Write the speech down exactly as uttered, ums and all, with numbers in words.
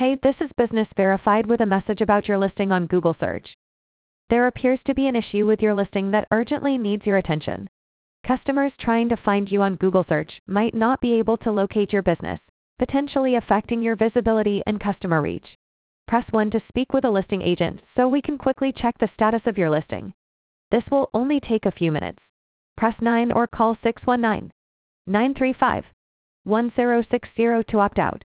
Hey, this is Business Verified with a message about your listing on Google Search. There appears to be an issue with your listing that urgently needs your attention. Customers trying to find you on Google Search might not be able to locate your business, potentially affecting your visibility and customer reach. Press one to speak with a listing agent so we can quickly check the status of your listing. This will only take a few minutes. Press nine or call six one nine, nine three five, one zero six zero to opt out.